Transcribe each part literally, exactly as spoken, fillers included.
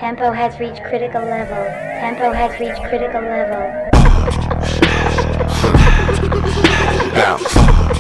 Tempo has reached critical level. Tempo has reached critical level. Bounce.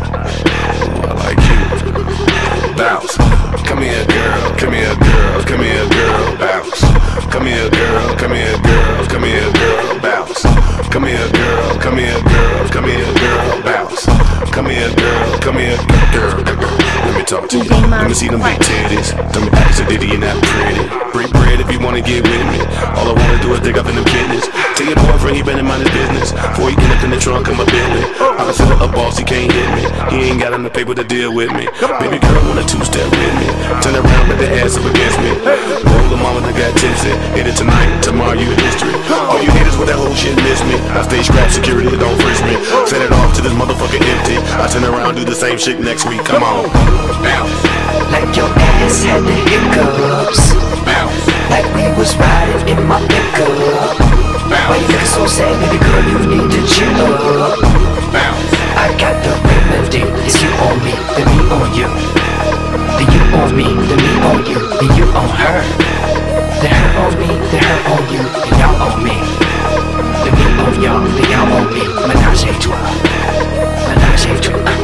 I like you. Bounce. Come here, girl. Come here, girl. Come here, girl. Bounce. Come here, girl. Come here, girl. Come here, girl. Bounce. Come here, girl. Come here, girl. Come here, girl. Bounce. Come here, girl. Come here, girl. Let me talk to you. Let me see them big titties. Tell me ask a ditty and that pretty. Break bread if you wanna get with me. All I wanna do is dig up in them kidneys. Tell your boyfriend he better mind his business. Before he get up in the trunk of my Bentley. I consider a boss, he can't hit me. He ain't got enough paper to deal with me. Baby girl wanna two-step with me. Turn around, put the ass up against me. Roll the mama that got tipsy. Hit it tonight, tomorrow you in history. All you need is with that whole shit miss me. I stay scrap security, don't frisk me. Set it off till this motherfucker empty. I turn around, do the same shit next week. Come on. Bounce. Like your ass had the hiccups. Bounce. Like we was riding in my pickup. Bounce. Why you looking so sad, baby girl, you need to chill up. Bounce. I got the remedy, it's you on me, then me on you. Then you on me, then me on you, then you on her. Then her on me, then her on you, then y'all on me. Then me on y'all, then y'all on me. Menage a trois, menage a trois.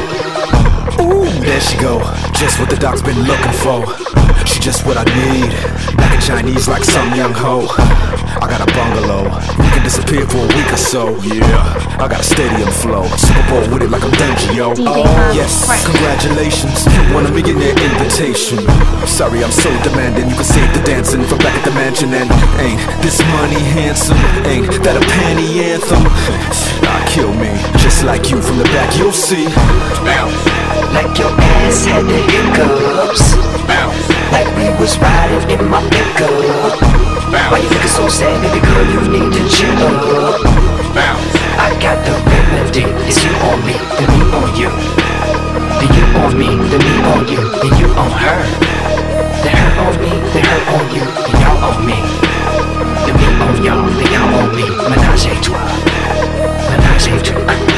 Ooh, there she go, just what the doc's been looking for. She just what I need, black and Chinese like some young hoe. I got a bungalow, we can disappear for a week or so. Yeah, I got a stadium flow, Super Bowl with it like I'm Dungy, yo. Oh yes, congratulations, you won a millionaire invitation. Sorry I'm so demanding, you can save the dancing from back at the mansion. And ain't this money handsome, ain't that a panty anthem? Ah, kill me, just like you from the back you'll see. Bounce. Like your ass had the hiccups. Bounce. Like we was riding in my pickup. Bounce. Why you looking so sad, baby girl, you need to chill up. Bounce. I got the remedy, it's you on me, then me on you. Then you on me, then me on you, then you on her. Then her on me, then her on you, then y'all on me. Then me on y'all, then y'all on me. Menage a trois, menage a trois.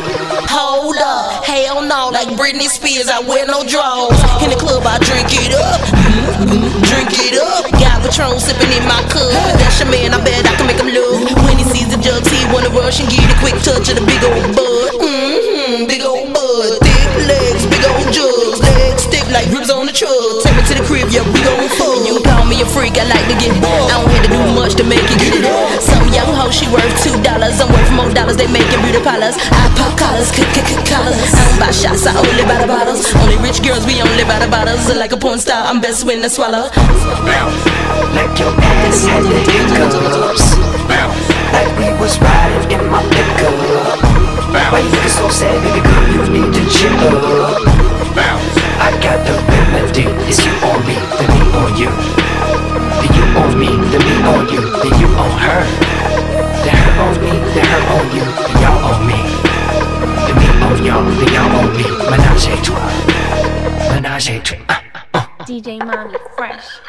Hold up, hell no, like Britney Spears, I wear no drawers. In the club, I drink it up, drink it up. Got Patron sipping in my cup. If that's your man, I bet I can make him look. When he sees the jugs, he wanna rush and get a quick touch of the big old bud. Mm-hmm, big old bud, thick legs, big old jugs, legs stiff like ribs on the truck. Take me to the crib, yeah, we gon' fuck. You call me a freak, I like to get bored. I don't have to do much to make it get it up. Some young hoe, she worth two dollars. I'm worth more dollars, they making beauty parlors. I pop collars, collars. I don't buy shots, I only buy the bottles. Only rich girls, we only buy the bottles. Like a porn star, I'm best when I swallow. Bounce. Like your ass had the hiccups. Bounce. Like we was riding in my pickup. Why you looking so sad, baby girl, you need to chill up. Bounce. I got the remedy, it's you on me, then me on you. Then you on me, then me on you, then you on her. Then her on me, then her on you, then y'all on me. Then me on y'all, then y'all on me. Menage a trois, menage a trois. D J Mommy Fresh.